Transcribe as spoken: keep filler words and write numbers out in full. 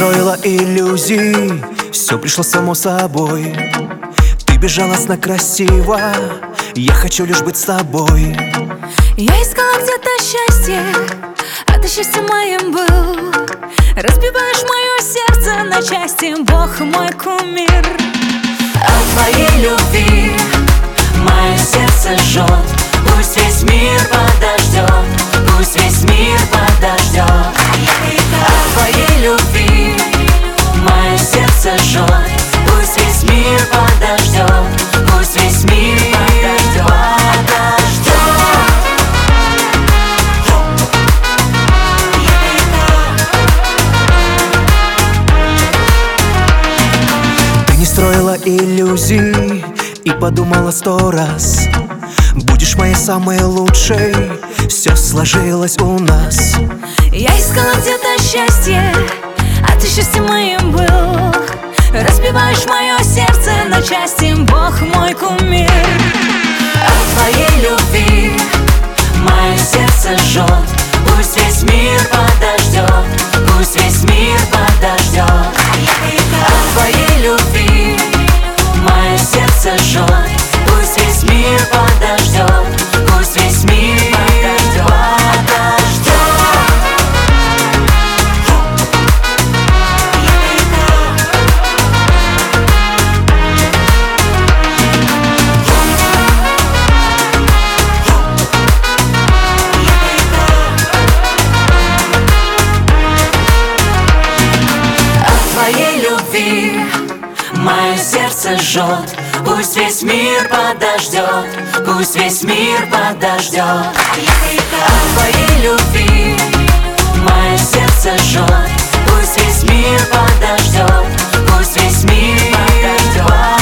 строила иллюзий, все пришло само собой. Ты безжалостно красиво, я хочу лишь быть с тобой. Я искала где-то счастье, а ты счастьем моим был. Разбиваешь мое сердце на части, Бог мой кумир. От твоей любви мое сердце жжет. Пусть весь мир подождет, пусть весь мир подождет. От твоей любви мое сердце жжет. Пусть весь мир подождет, пусть весь мир подождет, подождет. Ты не строила иллюзий и подумала сто раз: будешь моей самой лучшей, все сложилось у нас. Я искала где-то счастье, а ты счастьем моим был. Разбиваешь мое сердце на части, Бог мой кумир. От твоей любви мое сердце жжет. Пусть весь мир подождет, пусть весь мир подождет. От твоей любви мое сердце жжет. Пусть весь мир подождет, пусть весь мир подождет, подождет. От твоей любви мое сердце жжет. Пусть весь мир подождет, пусть весь мир подождет. От твоей любви мое сердце жжет. Пусть весь мир подождет, пусть весь мир подождет.